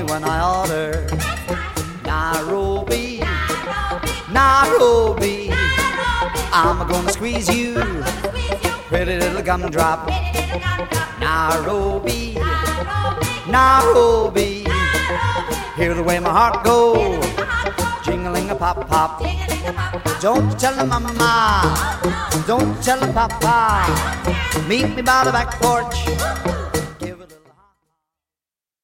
when I order. Nairobi, Nairobi, I'm gonna squeeze you, pretty little gumdrop. Nairobi, Nairobi, hear the way my heart goes, jingling a pop pop. Don't tell her mama, don't tell her papa, meet me by the back porch.